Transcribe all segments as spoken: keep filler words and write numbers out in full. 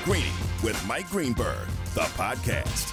Greeny with Mike Greenberg, the podcast.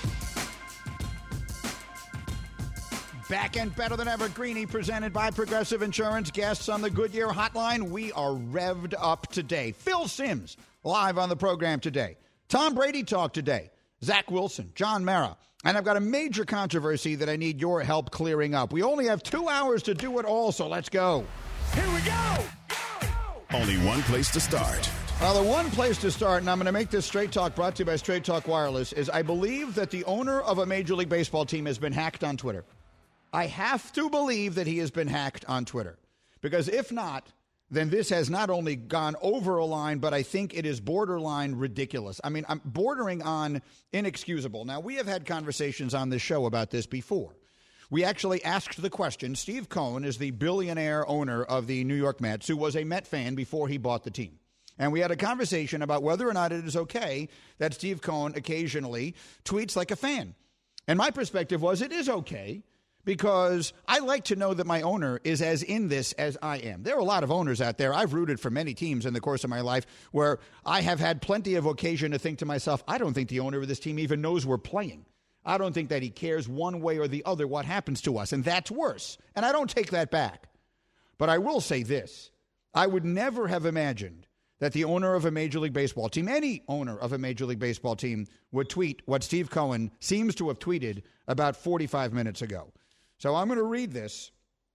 Back and better than ever, Greeny, presented by Progressive Insurance. Guests on the Goodyear Hotline. We are revved up today. Phil Simms, live on the program today. Tom Brady talk today. Zach Wilson, John Mara. And I've got a major controversy that I need your help clearing up. We only have two hours to do it all, so let's go. Here we go! go, go. Only one place to start. Well, the one place to start, and I'm going to make this Straight Talk brought to you by Straight Talk Wireless, is I believe that the owner of a Major League Baseball team has been hacked on Twitter. I have to believe that he has been hacked on Twitter. Because if not, then this has not only gone over a line, but I think it is borderline ridiculous. I mean, I'm bordering on inexcusable. Now, we have had conversations on this show about this before. We actually asked the question. Steve Cohen is the billionaire owner of the New York Mets, who was a Met fan before he bought the team. And we had a conversation about whether or not it is okay that Steve Cohen occasionally tweets like a fan. And my perspective was it is okay. Because I like to know that my owner is as in this as I am. There are a lot of owners out there. I've rooted for many teams in the course of my life where I have had plenty of occasion to think to myself, I don't think the owner of this team even knows we're playing. I don't think that he cares one way or the other what happens to us, and that's worse. And I don't take that back. But I will say this. I would never have imagined that the owner of a Major League Baseball team, any owner of a Major League Baseball team, would tweet what Steve Cohen seems to have tweeted about forty-five minutes ago. So I'm going to read this.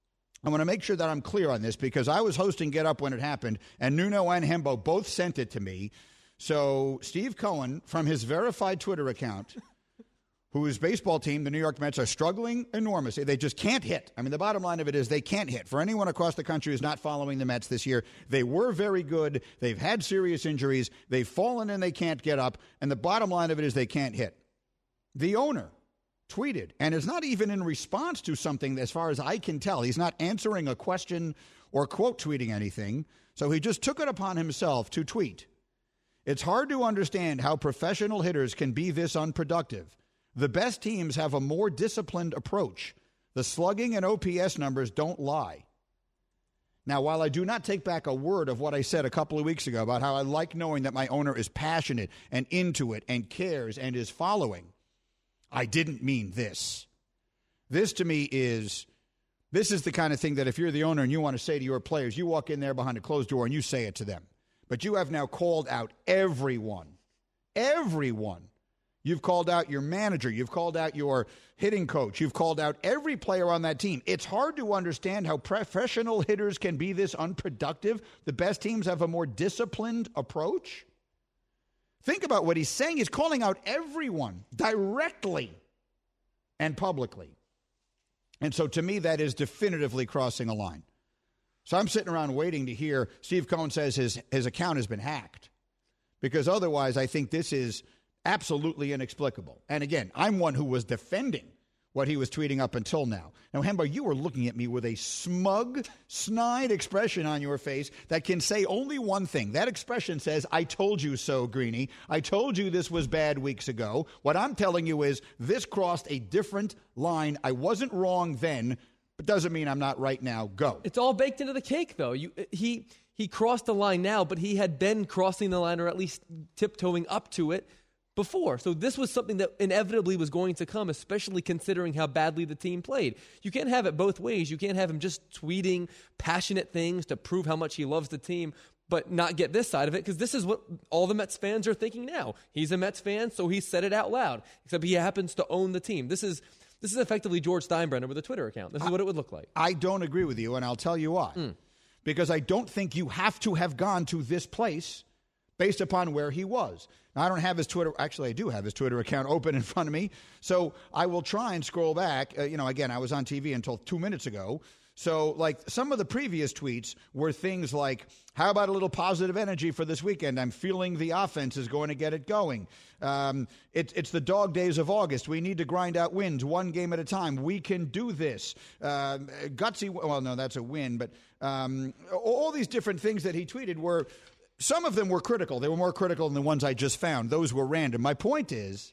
I want to make sure that I'm clear on this because I was hosting Get Up when it happened, and Nuno and Hembo both sent it to me. So Steve Cohen, from his verified Twitter account, whose baseball team, the New York Mets, are struggling enormously. They just can't hit. I mean, the bottom line of it is they can't hit. For anyone across the country who's not following the Mets this year, they were very good. They've had serious injuries. They've fallen and they can't get up. And the bottom line of it is they can't hit. The owner tweeted, and it's not even in response to something as far as I can tell. He's not answering a question or quote tweeting anything. So he just took it upon himself to tweet. It's hard to understand how professional hitters can be this unproductive. The best teams have a more disciplined approach. The slugging and O P S numbers don't lie. Now, while I do not take back a word of what I said a couple of weeks ago about how I like knowing that my owner is passionate and into it and cares and is following, I didn't mean this. This to me is, this is the kind of thing that if you're the owner and you want to say to your players, you walk in there behind a closed door and you say it to them. But you have now called out everyone. Everyone. You've called out your manager. You've called out your hitting coach. You've called out every player on that team. It's hard to understand how professional hitters can be this unproductive. The best teams have a more disciplined approach. Think about what he's saying. He's calling out everyone directly and publicly. And so to me, that is definitively crossing a line. So I'm sitting around waiting to hear Steve Cohen says his, his account has been hacked. Because otherwise, I think this is absolutely inexplicable. And again, I'm one who was defending what he was tweeting up until now. Now, Hembo, you were looking at me with a smug, snide expression on your face that can say only one thing. That expression says, I told you so, Greeny. I told you this was bad weeks ago. What I'm telling you is this crossed a different line. I wasn't wrong then, but doesn't mean I'm not right now. Go. It's all baked into the cake, though. You, he, he crossed the line now, but he had been crossing the line or at least tiptoeing up to it before. So this was something that inevitably was going to come, especially considering how badly the team played. You can't have it both ways. You can't have him just tweeting passionate things to prove how much he loves the team, but not get this side of it, because this is what all the Mets fans are thinking now. He's a Mets fan, so he said it out loud, except he happens to own the team. This is this is effectively George Steinbrenner with a Twitter account. This is I, what it would look like. I don't agree with you, and I'll tell you why. Mm. Because I don't think you have to have gone to this place based upon where he was. Now, I don't have his Twitter. Actually, I do have his Twitter account open in front of me. So I will try and scroll back. Uh, you know, again, I was on T V until two minutes ago. So, like, some of the previous tweets were things like, how about a little positive energy for this weekend? I'm feeling the offense is going to get it going. Um, it, it's the dog days of August. We need to grind out wins one game at a time. We can do this. Uh, gutsy, well, no, that's a win. But um, all these different things that he tweeted were, some of them were critical. They were more critical than the ones I just found. Those were random. My point is,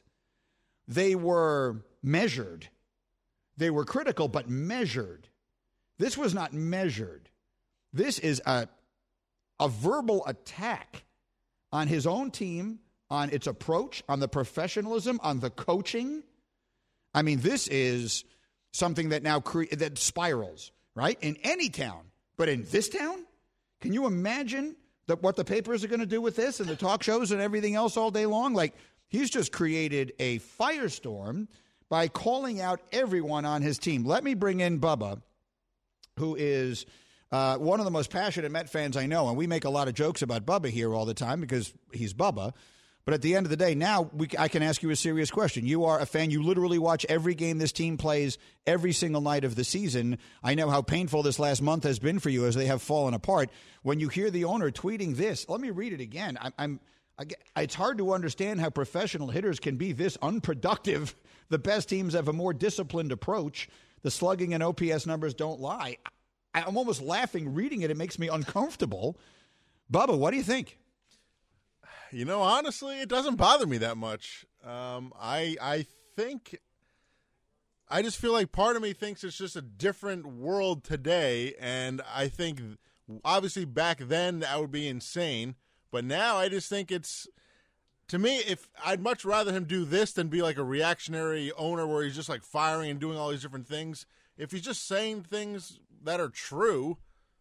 they were measured. They were critical, but measured. This was not measured. This is a, a verbal attack on his own team, on its approach, on the professionalism, on the coaching. I mean, this is something that now cre- that spirals, right? In any town. But in this town? Can you imagine that what the papers are going to do with this and the talk shows and everything else all day long? Like, he's just created a firestorm by calling out everyone on his team. Let me bring in Bubba, who is uh, one of the most passionate Met fans I know. And we make a lot of jokes about Bubba here all the time because he's Bubba. But at the end of the day, now we, I can ask you a serious question. You are a fan. You literally watch every game this team plays every single night of the season. I know how painful this last month has been for you as they have fallen apart. When you hear the owner tweeting this, let me read it again. I'm, I'm I, it's hard to understand how professional hitters can be this unproductive. The best teams have a more disciplined approach. The slugging and O P S numbers don't lie. I, I'm almost laughing reading it. It makes me uncomfortable. Bubba, what do you think? You know, honestly, it doesn't bother me that much. Um, I I think I just feel like part of me thinks it's just a different world today, and I think obviously back then that would be insane, but now I just think it's, to me, if I'd much rather him do this than be like a reactionary owner where he's just like firing and doing all these different things. If he's just saying things that are true,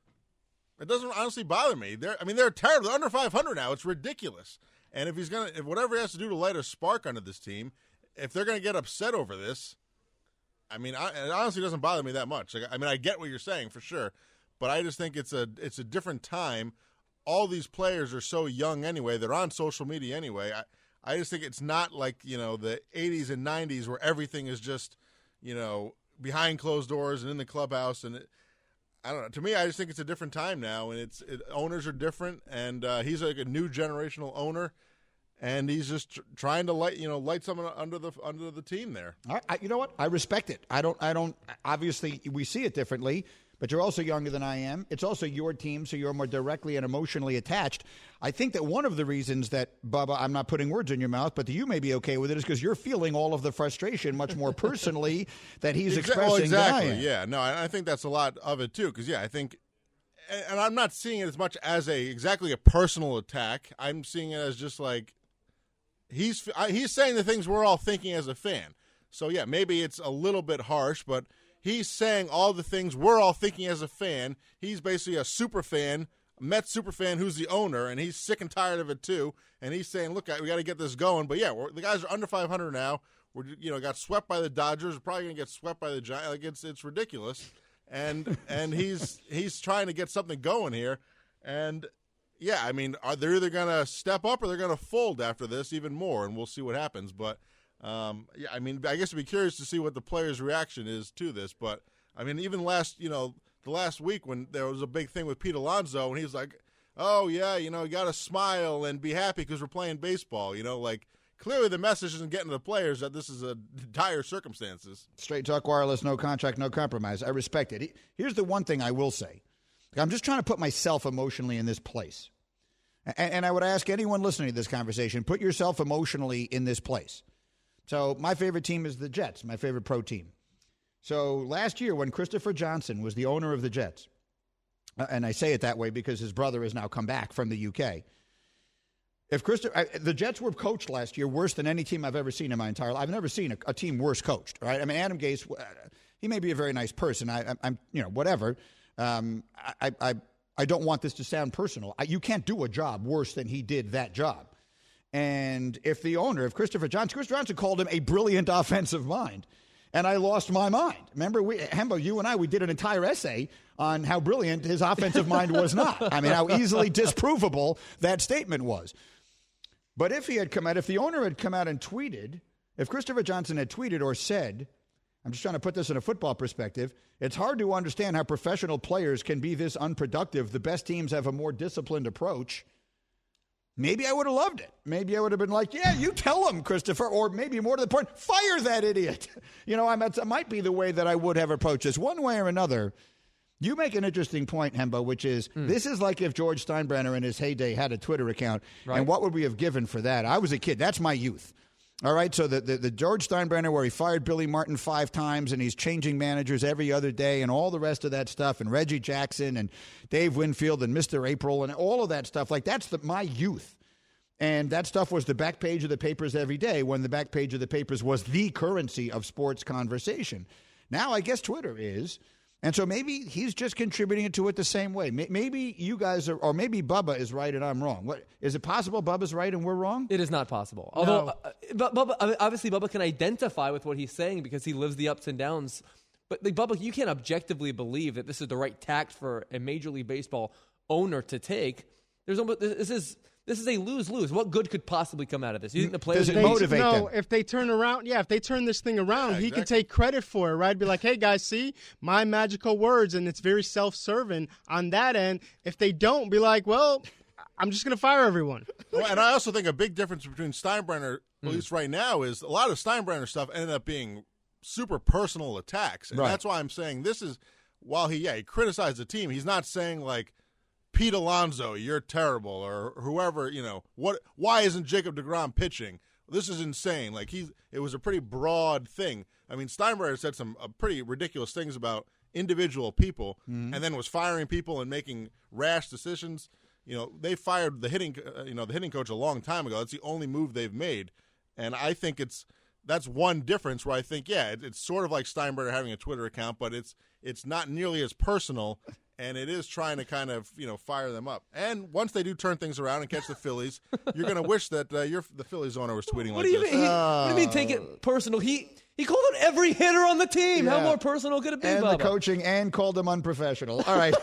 it doesn't honestly bother me. They're, I mean, they're terrible. They're under five hundred now. It's ridiculous. And if he's gonna, if whatever he has to do to light a spark under this team, if they're gonna get upset over this, I mean, I, it honestly doesn't bother me that much. Like, I mean, I get what you're saying for sure, but I just think it's a it's a different time. All these players are so young anyway. They're on social media anyway. I I just think it's not like, you know, the eighties and nineties where everything is just, you know, behind closed doors and in the clubhouse and. It, I don't know. To me, I just think it's a different time now, and it's it, owners are different, and uh, he's like a new generational owner, and he's just tr- trying to light you know light someone under the under the team there. All right, I, you know what? I respect it. I don't. I don't. Obviously, we see it differently, but you're also younger than I am. It's also your team, so you're more directly and emotionally attached. I think that one of the reasons that, Bubba, I'm not putting words in your mouth, but you may be okay with it, is because you're feeling all of the frustration much more personally that he's Exa- expressing well, exactly. than I am. Yeah, no, I, I think that's a lot of it too. Because yeah, I think, and, and I'm not seeing it as much as a exactly a personal attack. I'm seeing it as just like he's I, he's saying the things we're all thinking as a fan. So yeah, maybe it's a little bit harsh, but he's saying all the things we're all thinking as a fan. He's basically a super fan. Mets super fan who's the owner, and he's sick and tired of it too. And he's saying, "Look, we got to get this going." But yeah, we're, the guys are under five hundred now. We're you know got swept by the Dodgers. We're probably gonna get swept by the Giants. Like it's it's ridiculous. And and he's he's trying to get something going here. And yeah, I mean, are they're either gonna step up or they're gonna fold after this even more, and we'll see what happens. But um, yeah, I mean, I guess I'd be curious to see what the players' reaction is to this. But I mean, even last you know. The last week when there was a big thing with Pete Alonso, and he was like, oh, yeah, you know, you got to smile and be happy because we're playing baseball. You know, like, clearly the message isn't getting to the players that this is a dire circumstances. Straight Talk Wireless, no contract, no compromise. I respect it. Here's the one thing I will say. I'm just trying to put myself emotionally in this place. And, and I would ask anyone listening to this conversation, put yourself emotionally in this place. So my favorite team is the Jets, my favorite pro team. So last year when Christopher Johnson was the owner of the Jets, and I say it that way because his brother has now come back from the U K. If Christopher, the Jets were coached last year worse than any team I've ever seen in my entire life. I've never seen a, a team worse coached, right? I mean, Adam Gase, he may be a very nice person. I, I'm, you know, whatever. Um, I, I, I don't want this to sound personal. I, you can't do a job worse than he did that job. And if the owner, if Christopher Johnson, Christopher Johnson called him a brilliant offensive mind. And I lost my mind. Remember, we, Hembo, you and I, we did an entire essay on how brilliant his offensive mind was not. I mean, how easily disprovable that statement was. But if he had come out, if the owner had come out and tweeted, if Christopher Johnson had tweeted or said, I'm just trying to put this in a football perspective, it's hard to understand how professional players can be this unproductive. The best teams have a more disciplined approach. Maybe I would have loved it. Maybe I would have been like, yeah, you tell him, Christopher. Or maybe more to the point, fire that idiot. You know, I mean, it might be the way that I would have approached this. One way or another, you make an interesting point, Hembo, which is mm. this is like if George Steinbrenner in his heyday had a Twitter account. Right. And what would we have given for that? I was a kid. That's my youth. All right, so the, the, the George Steinbrenner where he fired Billy Martin five times and he's changing managers every other day and all the rest of that stuff, and Reggie Jackson and Dave Winfield and Mister April and all of that stuff, like that's the, my youth. And that stuff was the back page of the papers every day when the back page of the papers was the currency of sports conversation. Now I guess Twitter is. And so maybe he's just contributing to it the same way. Maybe you guys are, or maybe Bubba is right and I'm wrong. What, is it possible Bubba's right and we're wrong? It is not possible. Although, No. uh, but Bubba, I mean, obviously Bubba can identify with what he's saying because he lives the ups and downs. But like, Bubba, you can't objectively believe that this is the right tact for a Major League Baseball owner to take. There's almost, this is this is a lose-lose. What good could possibly come out of this? You think the players Does it are They- motivate no, them? if they turn around, yeah, if they turn this thing around, Yeah, he can exactly. take credit for it, right? Be like, hey, guys, see, my magical words, and it's very self-serving on that end. If they don't, be like, well, I'm just going to fire everyone. Well, and I also think a big difference between Steinbrenner, at least right now, is a lot of Steinbrenner stuff ended up being super personal attacks. And Right. that's why I'm saying this is, while he, yeah, he criticized the team, he's not saying, like, Pete Alonso, you're terrible, or whoever, you know, what? Why isn't Jacob deGrom pitching? This is insane. Like, he's, it was a pretty broad thing. I mean, Steinbrenner said some uh, pretty ridiculous things about individual people, Mm-hmm. and then was firing people and making rash decisions. You know, they fired the hitting, uh, you know, the hitting coach a long time ago. That's the only move they've made, and I think it's that's one difference where I think, yeah, it, it's sort of like Steinbrenner having a Twitter account, but it's it's not nearly as personal. And it is trying to kind of, you know, fire them up. And once they do turn things around and catch the Phillies, you're going to wish that uh, your the Phillies owner was tweeting What like do you this. mean? He, what do you mean? Take it personal? He he called out every hitter on the team. How Yeah. more personal could it be, And Bubba? the coaching, and called them unprofessional. All right.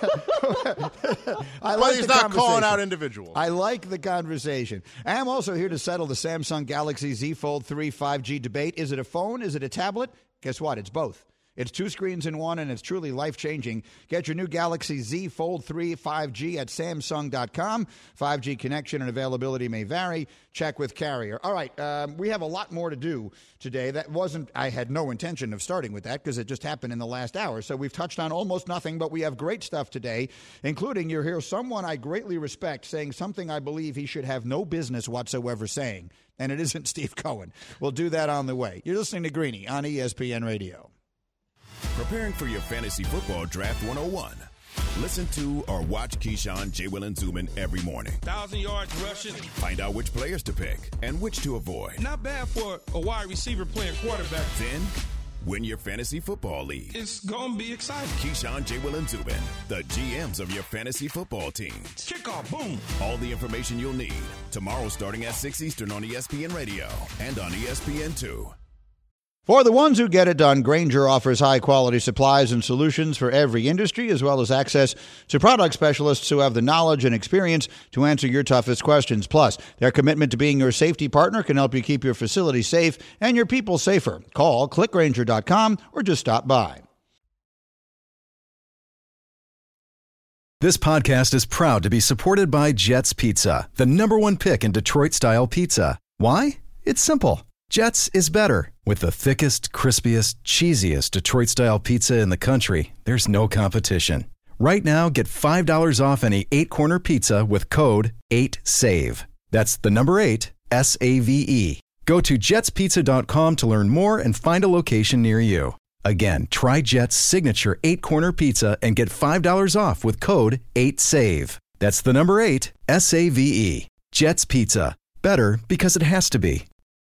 I But like he's the not calling conversation. out individuals. I like the conversation. I am also here to settle the Samsung Galaxy Z Fold three five G debate. Is it a phone? Is it a tablet? Guess what? It's both. It's two screens in one, and it's truly life-changing. Get your new Galaxy Z Fold three five G at Samsung dot com. five G connection and availability may vary. Check with carrier. All right, um, we have a lot more to do today. That wasn't, I had no intention of starting with that because it just happened in the last hour. So we've touched on almost nothing, but we have great stuff today, including you'll hear someone I greatly respect saying something I believe he should have no business whatsoever saying, and it isn't Steve Cohen. We'll do that on the way. You're listening to Greeny on E S P N Radio. Preparing for your fantasy football draft one oh one. Listen to or watch Keyshawn, J. Will, and Zubin every morning. Thousand yards rushing. Find out which players to pick and which to avoid. Not bad for a wide receiver playing quarterback. Then, win your fantasy football league. It's going to be exciting. Keyshawn, J. Will, and Zubin, the G Ms of your fantasy football team. Kickoff, boom. All the information you'll need tomorrow starting at six Eastern on E S P N Radio and on E S P N two. For the ones who get it done, Grainger offers high-quality supplies and solutions for every industry, as well as access to product specialists who have the knowledge and experience to answer your toughest questions. Plus, their commitment to being your safety partner can help you keep your facility safe and your people safer. Call click grainger dot com or just stop by. This podcast is proud to be supported by Jets Pizza, the number one pick in Detroit-style pizza. Why? It's simple. Jets is better. With the thickest, crispiest, cheesiest Detroit-style pizza in the country, there's no competition. Right now, get five dollars off any eight-corner pizza with code eight save. That's the number eight, S A V E. Go to jets pizza dot com to learn more and find a location near you. Again, try Jet's signature eight-corner pizza and get five dollars off with code eight save. That's the number eight, S A V E. Jet's Pizza. Better because it has to be.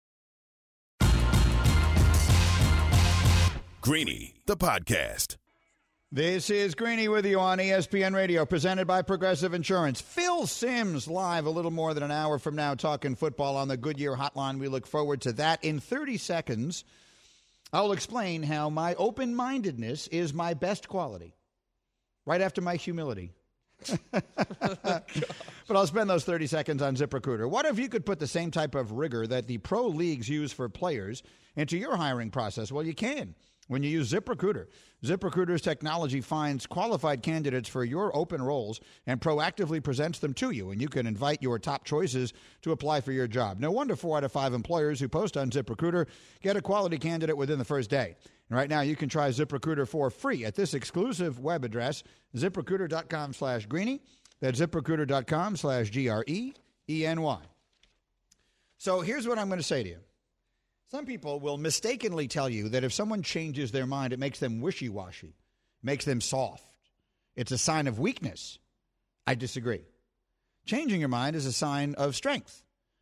Greeny, the podcast. This is Greeny with you on E S P N Radio, presented by Progressive Insurance. Phil Simms live a little more than an hour from now talking football on the Goodyear Hotline. We look forward to that. In thirty seconds, I'll explain how my open-mindedness is my best quality, right after my humility. But I'll spend those thirty seconds on ZipRecruiter. What if you could put the same type of rigor that the pro leagues use for players into your hiring process? Well, you can when you use ZipRecruiter. ZipRecruiter's technology finds qualified candidates for your open roles and proactively presents them to you, and you can invite your top choices to apply for your job. No wonder four out of five employers who post on ZipRecruiter get a quality candidate within the first day. And right now, you can try ZipRecruiter for free at this exclusive web address, ZipRecruiter dot com slash Greeny. That's ZipRecruiter dot com slash G R E E N Y. So here's what I'm going to say to you. Some people will mistakenly tell you that if someone changes their mind, it makes them wishy-washy, makes them soft. It's a sign of weakness. I disagree. Changing your mind is a sign of strength.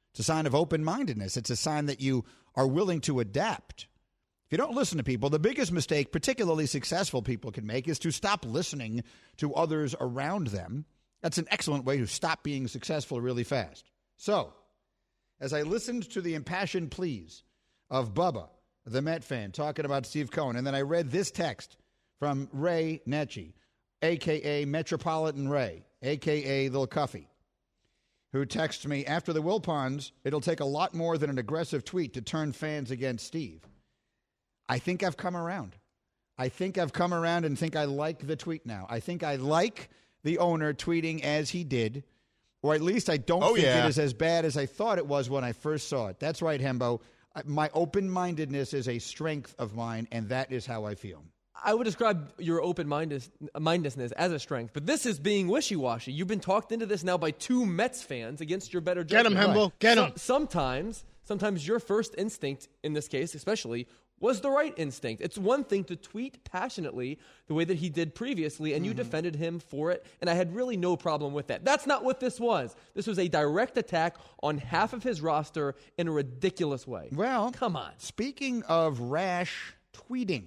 It's a sign of open-mindedness. It's a sign that you are willing to adapt. If you don't listen to people, the biggest mistake particularly successful people can make is to stop listening to others around them. That's an excellent way to stop being successful really fast. So, as I listened to the impassioned pleas of Bubba, the Met fan, talking about Steve Cohen, and then I read this text from Ray Netchie, a k a. Metropolitan Ray, a k a. Lil Cuffy, who texts me, after the Wilpons, it'll take a lot more than an aggressive tweet to turn fans against Steve. I think I've come around. I think I've come around and think I like the tweet now. I think I like the owner tweeting as he did, or at least I don't oh, think yeah. it is as bad as I thought it was when I first saw it. That's right, Hembo. My open-mindedness is a strength of mine, and that is how I feel. I would describe your open-mindedness as a strength, but this is being wishy-washy. You've been talked into this now by two Mets fans against your better Get judgment. him, Hembo. Get him. So, sometimes, sometimes your first instinct, in this case especially, was the right instinct. It's one thing to tweet passionately the way that he did previously, and mm-hmm. you defended him for it, and I had really no problem with that. That's not what this was. This was a direct attack on half of his roster in a ridiculous way. Well, come on. Speaking of rash tweeting,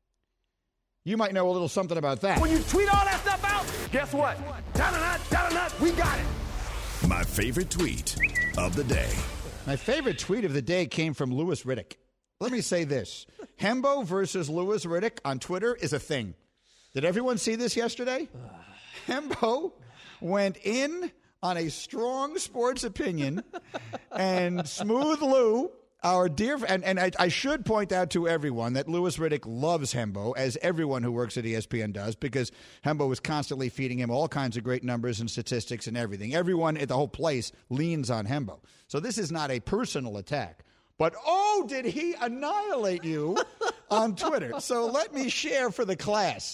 you might know a little something about that. When you tweet all that stuff out, guess what? Da-da-da, da-da-da, we got it. My favorite tweet of the day. My favorite tweet of the day came from Louis Riddick. Let me say this. Hembo versus Louis Riddick on Twitter is a thing. Did everyone see this yesterday? Hembo went in on a strong sports opinion, and Smooth Lou, our dear, and, and I, I should point out to everyone that Louis Riddick loves Hembo, as everyone who works at E S P N does, because Hembo was constantly feeding him all kinds of great numbers and statistics and everything. Everyone at the whole place leans on Hembo. So this is not a personal attack. But, oh, did he annihilate you on Twitter? So let me share for the class.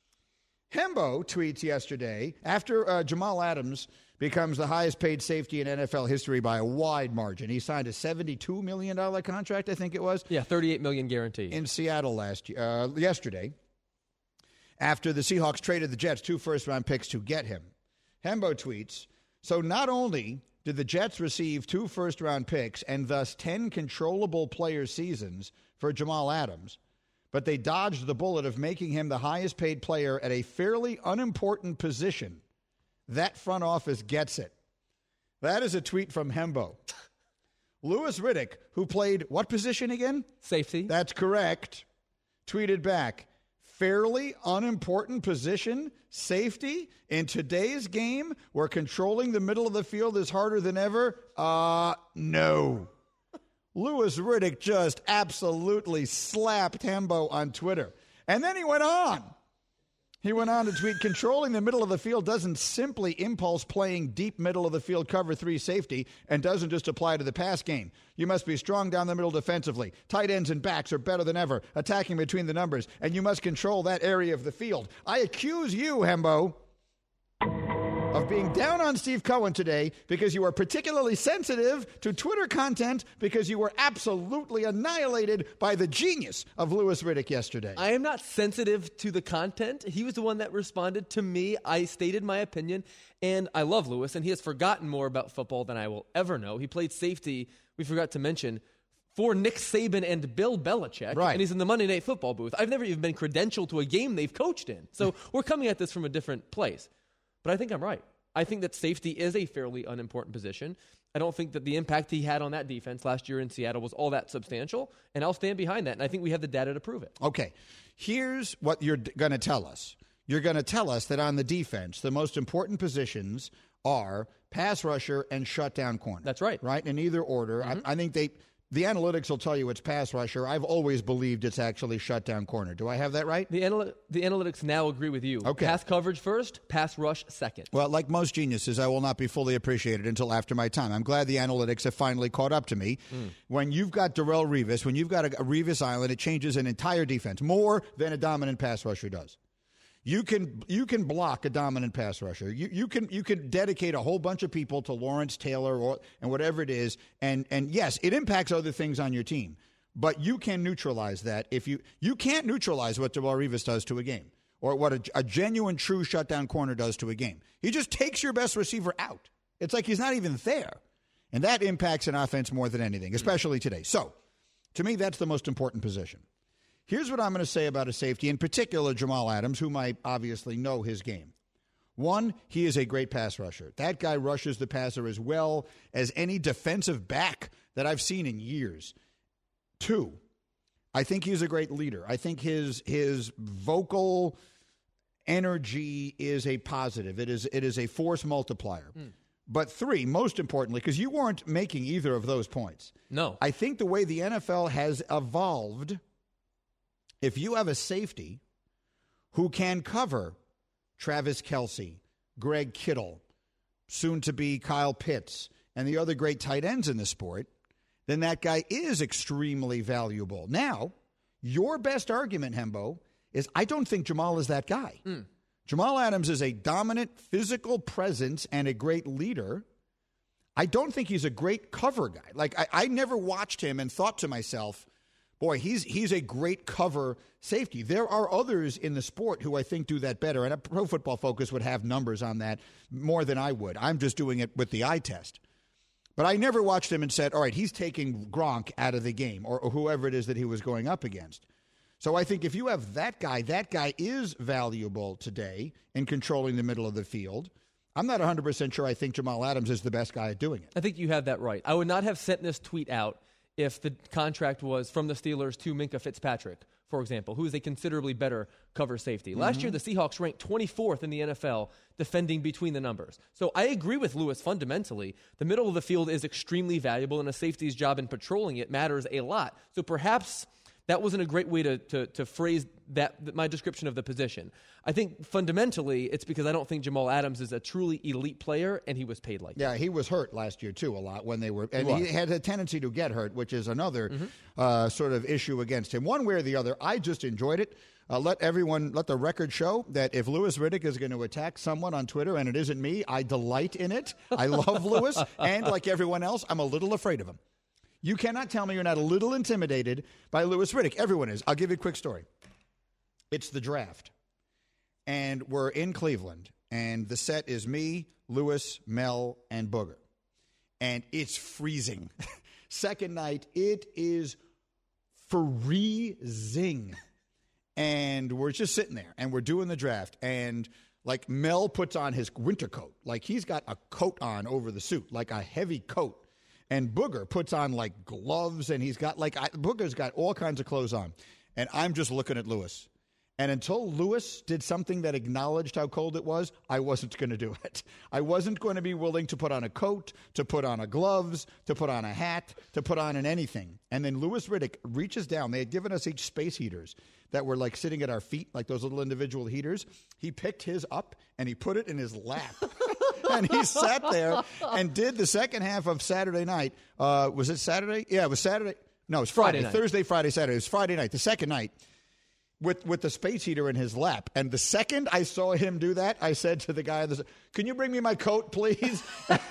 Hembo tweets yesterday, after uh, Jamal Adams becomes the highest-paid safety in N F L history by a wide margin. He signed a seventy-two million dollars contract, I think it was. Yeah, thirty-eight million dollars guaranteed. In Seattle last uh, yesterday, after the Seahawks traded the Jets two first-round picks to get him. Hembo tweets, so not only did the Jets receive two first-round picks and thus ten controllable player seasons for Jamal Adams, but they dodged the bullet of making him the highest-paid player at a fairly unimportant position. That front office gets it. That is a tweet from Hembo. Louis Riddick, who played what position again? Safety. That's correct. Tweeted back, fairly unimportant position, safety, in today's game where controlling the middle of the field is harder than ever? Uh, no. Louis Riddick just absolutely slapped Hembo on Twitter. And then he went on. He went on to tweet, controlling the middle of the field doesn't simply impulse playing deep middle of the field cover three safety and doesn't just apply to the pass game. You must be strong down the middle defensively. Tight ends and backs are better than ever, attacking between the numbers, and you must control that area of the field. I accuse you, Hembo, of being down on Steve Cohen today because you are particularly sensitive to Twitter content because you were absolutely annihilated by the genius of Louis Riddick yesterday. I am not sensitive to the content. He was the one that responded to me. I stated my opinion, and I love Louis, and he has forgotten more about football than I will ever know. He played safety, we forgot to mention, for Nick Saban and Bill Belichick, right. And he's in the Monday Night Football booth. I've never even been credentialed to a game they've coached in. So we're coming at this from a different place. But I think I'm right. I think that safety is a fairly unimportant position. I don't think that the impact he had on that defense last year in Seattle was all that substantial, and I'll stand behind that, and I think we have the data to prove it. Okay, here's what you're going to tell us. You're going to tell us that on the defense, the most important positions are pass rusher and shutdown corner. That's right. Right, in either order. Mm-hmm. I, I think they... The analytics will tell you it's pass rusher. I've always believed it's actually shutdown corner. Do I have that right? The, anal- the analytics now agree with you. Okay. Pass coverage first, pass rush second. Well, like most geniuses, I will not be fully appreciated until after my time. I'm glad the analytics have finally caught up to me. Mm. When you've got Darrelle Revis, when you've got a, a Revis Island, it changes an entire defense more than a dominant pass rusher does. You can you can block a dominant pass rusher. You you can you can dedicate a whole bunch of people to Lawrence Taylor or and whatever it is, and and yes, it impacts other things on your team, but you can neutralize that if you you can't neutralize what Darrelle Revis does to a game or what a, a genuine true shutdown corner does to a game. He just takes your best receiver out. It's like he's not even there. And that impacts an offense more than anything, especially today. So, to me, that's the most important position. Here's what I'm going to say about a safety, in particular Jamal Adams, whom I obviously know his game. One, he is a great pass rusher. That guy rushes the passer as well as any defensive back that I've seen in years. Two, I think he's a great leader. I think his his vocal energy is a positive. It is it is a force multiplier. Mm. But three, most importantly, because you weren't making either of those points. No. I think the way the N F L has evolved, if you have a safety who can cover Travis Kelce, Greg Kittle, soon to be Kyle Pitts, and the other great tight ends in the sport, then that guy is extremely valuable. Now, your best argument, Hembo, is I don't think Jamal is that guy. Mm. Jamal Adams is a dominant physical presence and a great leader. I don't think he's a great cover guy. Like, I, I never watched him and thought to myself, boy, he's he's a great cover safety. There are others in the sport who I think do that better, and a Pro Football Focus would have numbers on that more than I would. I'm just doing it with the eye test. But I never watched him and said, all right, he's taking Gronk out of the game, or, or whoever it is that he was going up against. So I think if you have that guy, that guy is valuable today in controlling the middle of the field. I'm not one hundred percent sure I think Jamal Adams is the best guy at doing it. I think you have that right. I would not have sent this tweet out if the contract was from the Steelers to Minkah Fitzpatrick, for example, who is a considerably better cover safety. Mm-hmm. Last year, the Seahawks ranked twenty-fourth in the N F L defending between the numbers. So I agree with Lewis fundamentally. The middle of the field is extremely valuable, and a safety's job in patrolling it matters a lot. So perhaps that wasn't a great way to, to, to phrase that my description of the position. I think fundamentally it's because I don't think Jamal Adams is a truly elite player, and he was paid like yeah, that. Yeah, he was hurt last year, too, a lot when they were. And he, he had a tendency to get hurt, which is another mm-hmm. uh, sort of issue against him. One way or the other, I just enjoyed it. Uh, let everyone, let the record show that if Louis Riddick is going to attack someone on Twitter, and it isn't me, I delight in it. I love Louis, and like everyone else, I'm a little afraid of him. You cannot tell me you're not a little intimidated by Louis Riddick. Everyone is. I'll give you a quick story. It's the draft, and we're in Cleveland, and the set is me, Louis, Mel, and Booger, and it's freezing. Second night, it is freezing, and we're just sitting there, and we're doing the draft, and like Mel puts on his winter coat, like he's got a coat on over the suit, like a heavy coat. And Booger puts on, like, gloves, and he's got, like, I, Booger's got all kinds of clothes on. And I'm just looking at Louis. And until Louis did something that acknowledged how cold it was, I wasn't going to do it. I wasn't going to be willing to put on a coat, to put on a gloves, to put on a hat, to put on an anything. And then Louis Riddick reaches down. They had given us each space heaters that were, like, sitting at our feet, like those little individual heaters. He picked his up, and he put it in his lap. And he sat there and did the second half of Saturday night. Uh, was it Saturday? Yeah, it was Saturday. No, it was Friday. Friday night. Thursday, Friday, Saturday. It was Friday night, the second night, with with the space heater in his lap. And the second I saw him do that, I said to the guy, can you bring me my coat, please?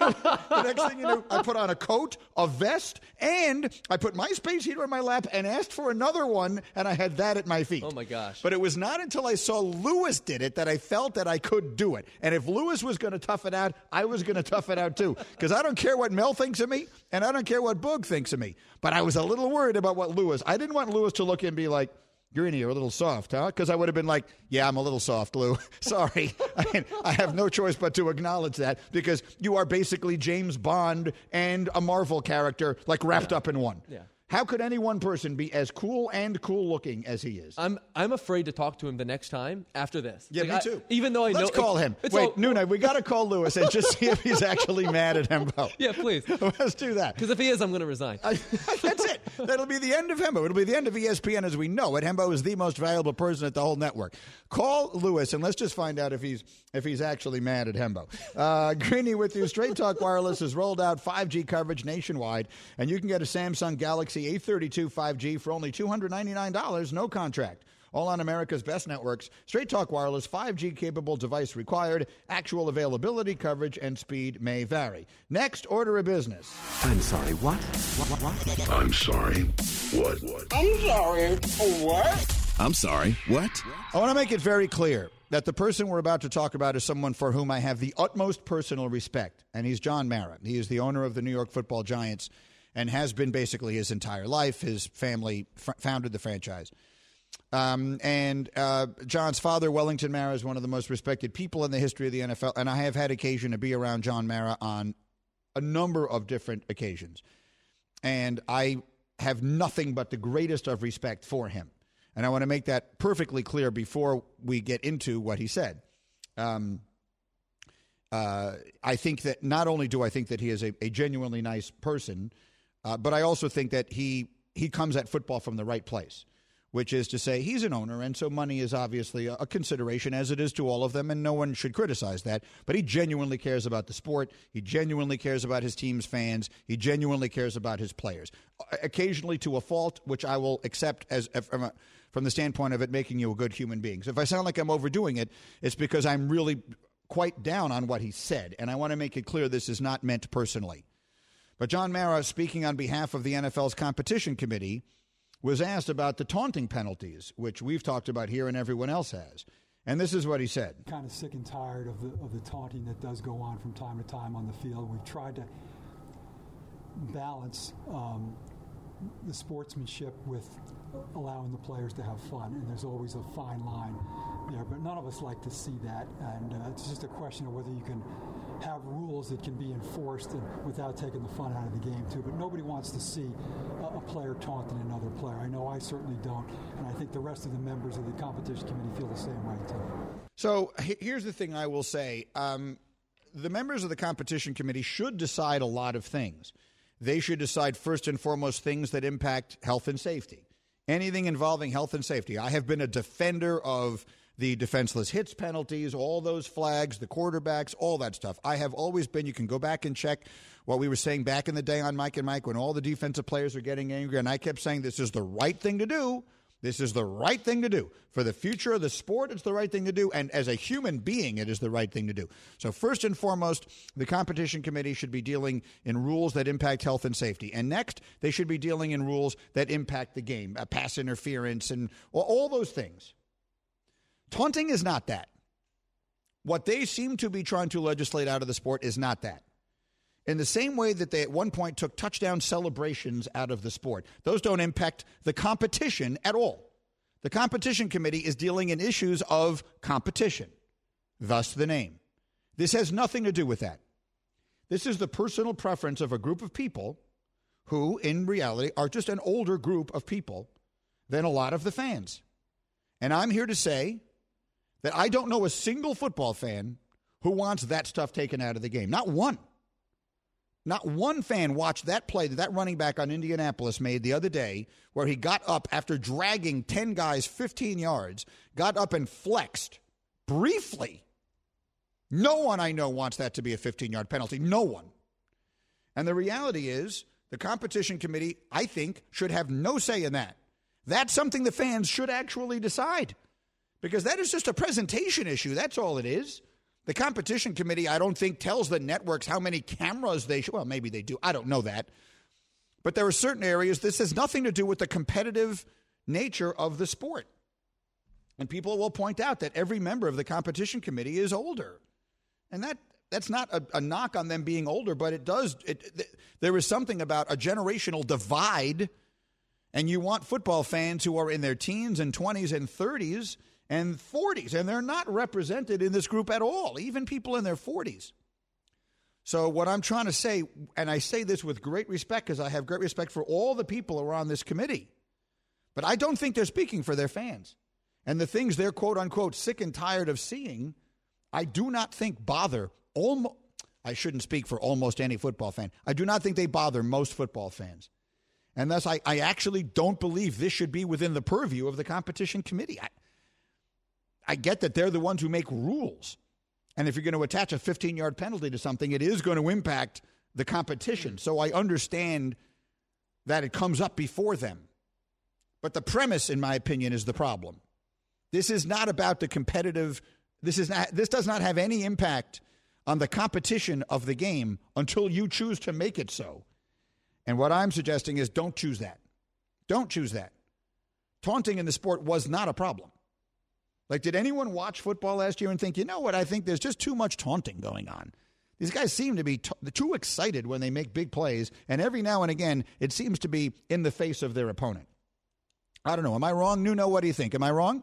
The next thing you know, I put on a coat, a vest, and I put my space heater in my lap and asked for another one, and I had that at my feet. Oh, my gosh. But it was not until I saw Louis did it that I felt that I could do it. And if Louis was going to tough it out, I was going to tough it out too. Because I don't care what Mel thinks of me, and I don't care what Boog thinks of me. But I was a little worried about what Louis. I didn't want Louis to look and be like, Greeny, you're a little soft, huh? Because I would have been like, yeah, I'm a little soft, Lou. Sorry. I mean, I have no choice but to acknowledge that because you are basically James Bond and a Marvel character, like wrapped yeah. up in one. Yeah. How could any one person be as cool and cool-looking as he is? I'm I'm afraid to talk to him the next time after this. Yeah, like me I, too. Even though I Let's know... Let's call him. Wait, all, Nuna, we got to call Louis and just see if he's actually mad at Hembo. Yeah, please. Let's do that. Because if he is, I'm going to resign. I, that's it. That'll be the end of Hembo. It'll be the end of E S P N as we know it. Hembo is the most valuable person at the whole network. Call Louis, and let's just find out if he's if he's actually mad at Hembo. Uh, Greeny with you. Straight Talk Wireless has rolled out five G coverage nationwide, and you can get a Samsung Galaxy A thirty-two five G for only two hundred ninety-nine dollars, no contract. All on America's best networks. Straight Talk Wireless, five G capable device required. Actual availability, coverage, and speed may vary. Next order of business. I'm sorry, what? What, what, what? I'm sorry, what? what? I'm sorry, what? I'm sorry, what? I want to make it very clear. that the person we're about to talk about is someone for whom I have the utmost personal respect, and he's John Mara. He is the owner of the New York Football Giants and has been basically his entire life. His family f- founded the franchise. Um, and uh, John's father, Wellington Mara, is one of the most respected people in the history of the N F L, and I have had occasion to be around John Mara on a number of different occasions. And I have nothing but the greatest of respect for him. And I want to make that perfectly clear before we get into what he said. Um, uh, I think that not only do I think that he is a, a genuinely nice person, uh, but I also think that he he comes at football from the right place, which is to say he's an owner, and so money is obviously a, a consideration, as it is to all of them, and no one should criticize that. But he genuinely cares about the sport. He genuinely cares about his team's fans. He genuinely cares about his players. Occasionally to a fault, which I will accept as from, a, from the standpoint of it making you a good human being. So if I sound like I'm overdoing it, it's because I'm really quite down on what he said, and I want to make it clear this is not meant personally. But John Mara, speaking on behalf of the N F L's competition committee, was asked about the taunting penalties, which we've talked about here and everyone else has. And this is what he said. Kind of sick and tired of the of the taunting that does go on from time to time on the field. We've tried to balance um, the sportsmanship with allowing the players to have fun, and there's always a fine line there. But none of us like to see that, and uh, it's just a question of whether you can have rules that can be enforced and without taking the fun out of the game too. But nobody wants to see a, a player taunting another player. I know I certainly don't, and I think the rest of the members of the competition committee feel the same way too. So here's the thing I will say. Um, the members of the competition committee should decide a lot of things. They should decide first and foremost things that impact health and safety. Anything involving health and safety. I have been a defender of the defenseless hits penalties, all those flags, the quarterbacks, all that stuff. I have always been, you can go back and check what we were saying back in the day on Mike and Mike when all the defensive players are getting angry, and I kept saying this is the right thing to do. This is the right thing to do. For the future of the sport, it's the right thing to do, and as a human being, it is the right thing to do. So first and foremost, the competition committee should be dealing in rules that impact health and safety. And next, they should be dealing in rules that impact the game, uh, pass interference, and well, all those things. Taunting is not that. What they seem to be trying to legislate out of the sport is not that. In the same way that they at one point took touchdown celebrations out of the sport, those don't impact the competition at all. The competition committee is dealing in issues of competition, thus the name. This has nothing to do with that. This is the personal preference of a group of people who, in reality, are just an older group of people than a lot of the fans. And I'm here to say that I don't know a single football fan who wants that stuff taken out of the game. Not one. Not one fan watched that play that that running back on Indianapolis made the other day where he got up after dragging ten guys fifteen yards, got up and flexed briefly. No one I know wants that to be a fifteen-yard penalty. No one. And the reality is the competition committee, I think, should have no say in that. That's something the fans should actually decide because that is just a presentation issue. That's all it is. The competition committee, I don't think, tells the networks how many cameras they should. Well, maybe they do. I don't know that. But there are certain areas. This has nothing to do with the competitive nature of the sport. And people will point out that every member of the competition committee is older. And that that's not a, a knock on them being older, but it does. It, th- there is something about a generational divide. And you want football fans who are in their teens and twenties and thirties and forties, and they're not represented in this group at all, even people in their forties. So what I'm trying to say, and I say this with great respect because I have great respect for all the people who are on this committee, but I don't think they're speaking for their fans. And the things they're, quote, unquote, sick and tired of seeing, I do not think bother almost, I shouldn't speak for almost any football fan. I do not think they bother most football fans. And thus, I, I actually don't believe this should be within the purview of the competition committee. I, I get that they're the ones who make rules. And if you're going to attach a fifteen-yard penalty to something, it is going to impact the competition. So I understand that it comes up before them. But the premise, in my opinion, is the problem. This is not about the competitive. This is not. This does not have any impact on the competition of the game until you choose to make it so. And what I'm suggesting is don't choose that. Don't choose that. Taunting in the sport was not a problem. Like, did anyone watch football last year and think, you know what, I think there's just too much taunting going on? These guys seem to be t- too excited when they make big plays, and every now and again, it seems to be in the face of their opponent. I don't know. Am I wrong? Nuno, what do you think? Am I wrong?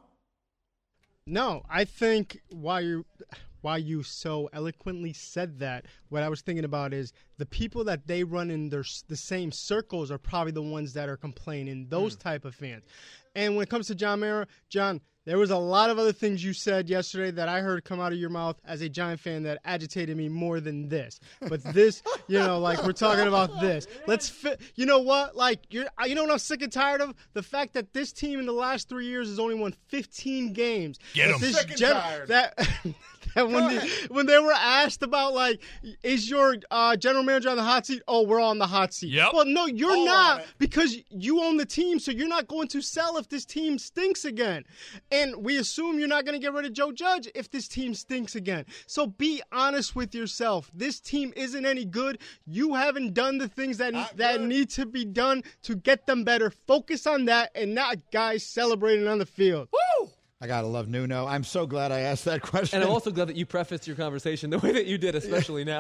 No, I think why you why you so eloquently said that, what I was thinking about is the people that they run in their, the same circles are probably the ones that are complaining, those mm. type of fans. And when it comes to John Mara, John, there was a lot of other things you said yesterday that I heard come out of your mouth as a Giant fan that agitated me more than this. But this, you know, like we're talking about this. Let's fit. You know what? Like you're, you know what I'm sick and tired of? The fact that this team in the last three years has only won fifteen games. Get them. Sick and gen- tired. That. That when, they, when they were asked about, like, is your uh, general manager on the hot seat? Oh, we're on the hot seat. Yep. Well, no, you're All not right. because you own the team, so you're not going to sell if this team stinks again. And we assume you're not going to get rid of Joe Judge if this team stinks again. So be honest with yourself. This team isn't any good. You haven't done the things that, Not that good. need to be done to get them better. Focus on that and not guys celebrating on the field. Woo! I got to love Nuno. I'm so glad I asked that question. And I'm also glad that you prefaced your conversation the way that you did, especially now.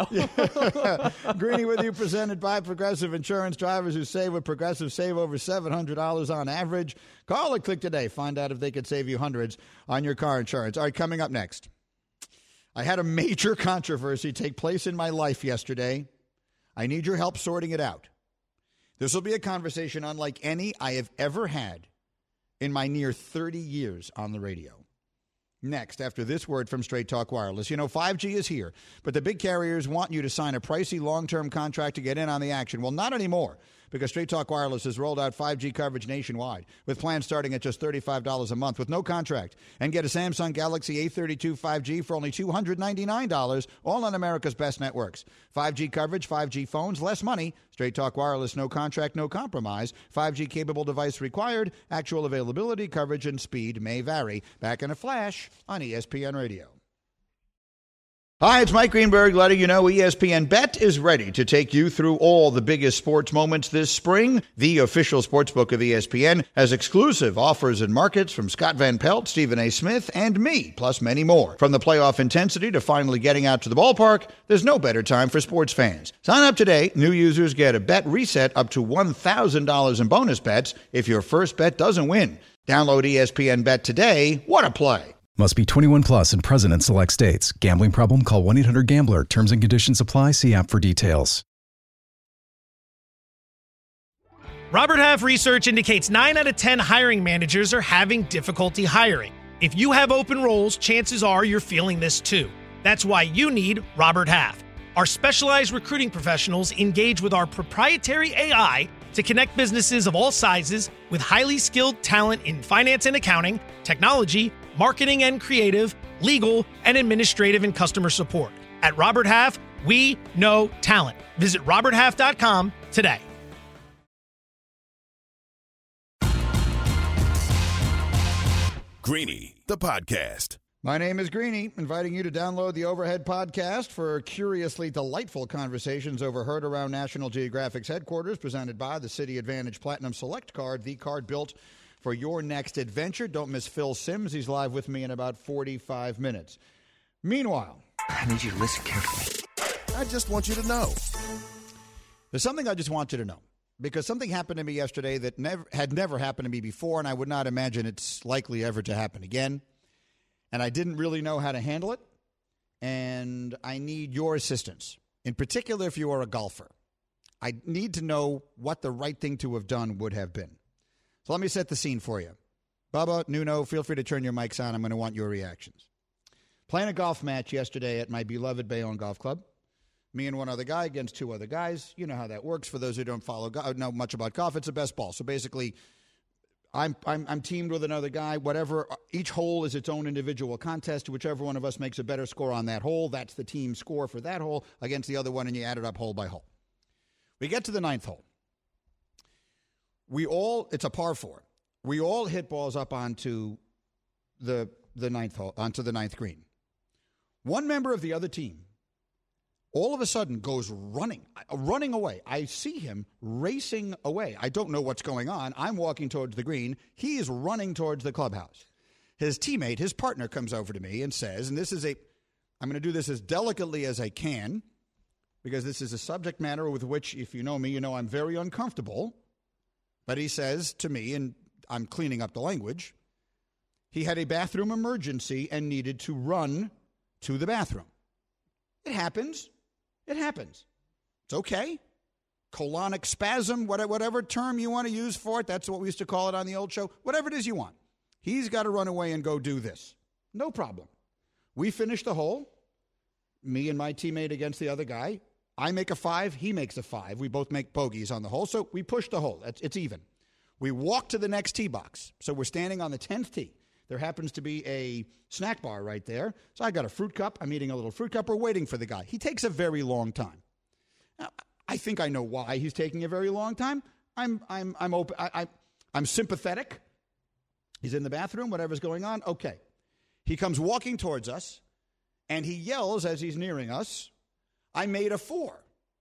Greeny with you, presented by Progressive Insurance. Drivers who save with Progressive save over seven hundred dollars on average. Call or click today. Find out if they could save you hundreds on your car insurance. All right, coming up next. I had a major controversy take place in my life yesterday. I need your help sorting it out. This will be a conversation unlike any I have ever had in my near thirty years on the radio. Next, after this word from Straight Talk Wireless. You know, five G is here, but the big carriers want you to sign a pricey long-term contract to get in on the action. Well, not anymore, because Straight Talk Wireless has rolled out five G coverage nationwide with plans starting at just thirty-five dollars a month with no contract. And get a Samsung Galaxy A thirty-two five G for only two hundred ninety-nine dollars, all on America's best networks. five G coverage, five G phones, less money. Straight Talk Wireless, no contract, no compromise. five G capable device required. Actual availability, coverage, and speed may vary. Back in a flash on E S P N Radio. Hi, it's Mike Greenberg letting you know E S P N Bet is ready to take you through all the biggest sports moments this spring. The official sportsbook of E S P N has exclusive offers and markets from Scott Van Pelt, Stephen A. Smith, and me, plus many more. From the playoff intensity to finally getting out to the ballpark, there's no better time for sports fans. Sign up today. New users get a bet reset up to one thousand dollars in bonus bets if your first bet doesn't win. Download E S P N Bet today. What a play. Must be twenty-one plus and present in select states. Gambling problem? Call one eight hundred gambler. Terms and conditions apply. See app for details. Robert Half research indicates nine out of ten hiring managers are having difficulty hiring. If you have open roles, chances are you're feeling this too. That's why you need Robert Half. Our specialized recruiting professionals engage with our proprietary A I to connect businesses of all sizes with highly skilled talent in finance and accounting, technology, marketing and creative, legal, and administrative and customer support. At Robert Half, we know talent. Visit robert half dot com today. Greeny, the podcast. My name is Greeny, inviting you to download the Overhead Podcast for curiously delightful conversations overheard around National Geographic's headquarters, presented by the City Advantage Platinum Select Card, the card built for your next adventure. Don't miss Phil Simms. He's live with me in about forty-five minutes. Meanwhile, I need you to listen carefully. I just want you to know. There's something I just want you to know, because something happened to me yesterday that never had never happened to me before, and I would not imagine it's likely ever to happen again. And I didn't really know how to handle it, and I need your assistance. In particular, if you are a golfer, I need to know what the right thing to have done would have been. So let me set the scene for you. Bubba, Nuno, feel free to turn your mics on. I'm going to want your reactions. Playing a golf match yesterday at my beloved Bayonne Golf Club. Me and one other guy against two other guys. You know how that works. For those who don't follow, know much about golf, it's a best ball. So basically, I'm, I'm I'm teamed with another guy. Whatever, each hole is its own individual contest. Whichever one of us makes a better score on that hole, that's the team score for that hole against the other one, and you add it up hole by hole. We get to the ninth hole. We all, it's a par four. We all hit balls up onto the the ninth hole, onto the ninth green. One member of the other team all of a sudden goes running, running away. I see him racing away. I don't know what's going on. I'm walking towards the green. He is running towards the clubhouse. his teammate, his partner, comes over to me and says, and this is a, I'm going to do this as delicately as I can, because this is a subject matter with which, if you know me, you know I'm very uncomfortable. But he says to me, and I'm cleaning up the language, he had a bathroom emergency and needed to run to the bathroom. It happens. It happens. It's okay. Colonic spasm, whatever term you want to use for it, that's what we used to call it on the old show. Whatever it is you want. He's got to run away and go do this. No problem. We finish the hole, me and my teammate against the other guy. I make a five, he makes a five. We both make bogeys on the hole, so we push the hole. It's, it's even. We walk to the next tee box. So we're standing on the tenth tee. There happens to be a snack bar right there. So I got a fruit cup. I'm eating a little fruit cup. We're waiting for the guy. He takes a very long time. Now, I think I know why he's taking a very long time. I'm I'm I'm open. I, I I'm sympathetic. He's in the bathroom. Whatever's going on. Okay. He comes walking towards us, and he yells as he's nearing us, "I made a four."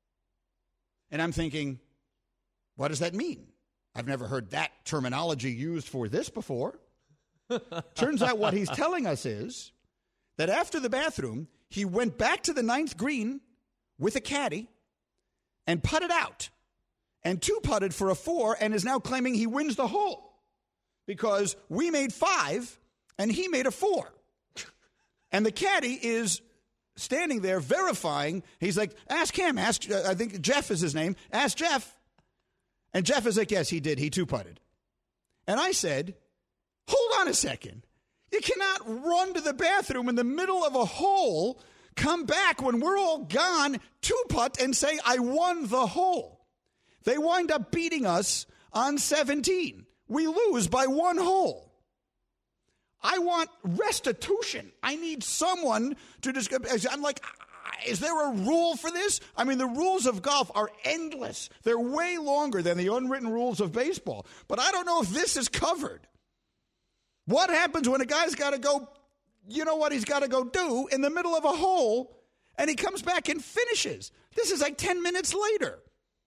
And I'm thinking, what does that mean? I've never heard that terminology used for this before. Turns out what he's telling us is that after the bathroom, he went back to the ninth green with a caddy and putted out and two-putted for a four and is now claiming he wins the hole because we made five and he made a four. And the caddy is standing there verifying. He's like, ask him. Ask, uh, I think Jeff is his name. Ask Jeff. And Jeff is like, yes, he did. He two-putted. And I said, hold on a second. You cannot run to the bathroom in the middle of a hole, come back when we're all gone, two-putt, and say, I won the hole. They wind up beating us on seventeen. We lose by one hole. I want restitution. I need someone to just, I'm like, is there a rule for this? I mean, the rules of golf are endless. They're way longer than the unwritten rules of baseball. But I don't know if this is covered. What happens when a guy's got to go, you know what he's got to go do in the middle of a hole, and he comes back and finishes? This is like ten minutes later.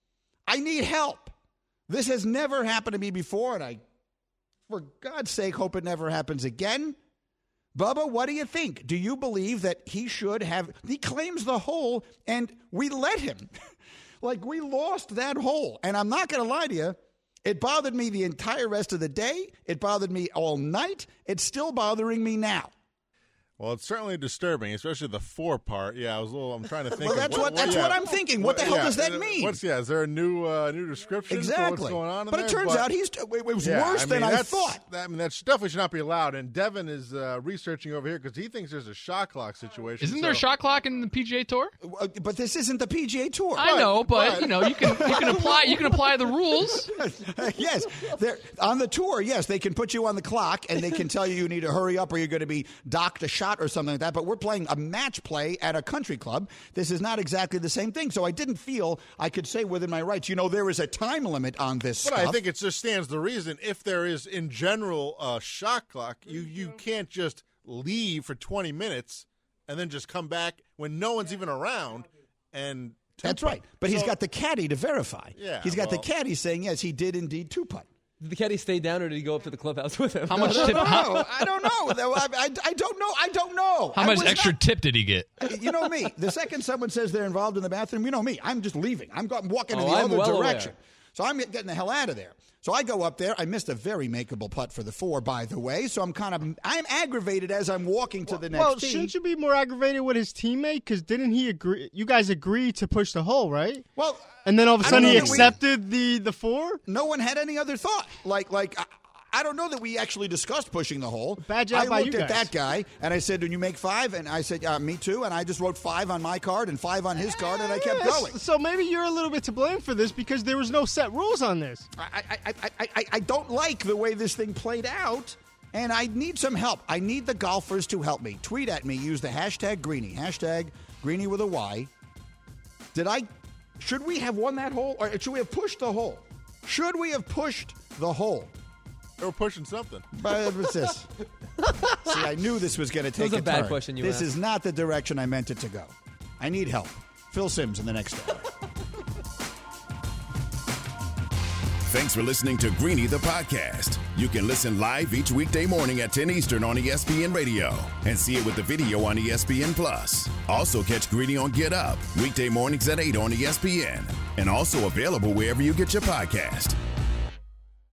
I need help. This has never happened to me before, and I, for God's sake, hope it never happens again. Bubba, what do you think? Do you believe that he should have, he claims the hole, and we let him. Like, we lost that hole. And I'm not going to lie to you, it bothered me the entire rest of the day. It bothered me all night. It's still bothering me now. Well, it's certainly disturbing, especially the four part. Yeah, I was a little. I'm trying to think. Well, that's of what, what that's yeah. what I'm thinking. What the hell yeah, does that mean? What's yeah? Is there a new uh, new description exactly. for what's going on? In but there? it turns but, out he's it was yeah, worse I mean, than I that's, thought. I mean, that definitely should not be allowed. And Devin is uh, researching over here because he thinks there's a shot clock situation. Isn't so. there a shot clock in the P G A Tour? But this isn't the P G A Tour. I know, but, but you know, you can you can apply you can apply the rules. Yes, they're, on the tour, yes, they can put you on the clock and they can tell you you need to hurry up or you're going to be docked a shot or something like that. But we're playing a match play at a country club. This is not exactly the same thing. So I didn't feel I could say within my rights, you know, there is a time limit on this But stuff. I think it just stands the reason. If there is, in general, a shot clock, you, you can't just leave for twenty minutes and then just come back when no one's even around. And That's right. But so, he's got the caddy to verify. Yeah, he's got well, the caddy saying, yes, he did indeed two-putt. Did the caddy stay down, or did he go up to the clubhouse with him? How much I tip? don't How, know. I don't know. I, I, I don't know. I don't know. how I much was extra not- tip did he get? You know me. The second someone says they're involved in the bathroom, you know me. I'm just leaving. I'm, go- I'm walking Oh, in the I'm other well direction. aware. So I'm getting the hell out of there. So I go up there. I missed a very makeable putt for the four, by the way. So I'm kind of I'm aggravated as I'm walking to the next Well, tee. shouldn't you be more aggravated with his teammate? Because didn't he agree? You guys agreed to push the hole, right? Well, and then all of a I sudden don't he know that we- accepted the the four. No one had any other thought. Like like. I, I don't know that we actually discussed pushing the hole. Bad job I by looked you at guys. that guy, and I said, "Do you make five?" And I said, uh, "Me too." And I just wrote five on my card and five on his card, and I kept Yes, going. So maybe you're a little bit to blame for this because there was no set rules on this. I, I, I, I, I, I don't like the way this thing played out, and I need some help. I need the golfers to help me. Tweet at me. Use the hashtag Greeny. Hashtag Greeny with a Y. Did I? Should we have won that hole, or should we have pushed the hole? Should we have pushed the hole? They were pushing something. But what's this? See, I knew this was going to take was a bad turn. question you This asked. is not the direction I meant it to go. I need help. Phil Simms in the next hour. Thanks for listening to Greeny the podcast. You can listen live each weekday morning at ten Eastern on E S P N Radio and see it with the video on E S P N Plus. Also catch Greeny on Get Up weekday mornings at eight on E S P N and also available wherever you get your podcast.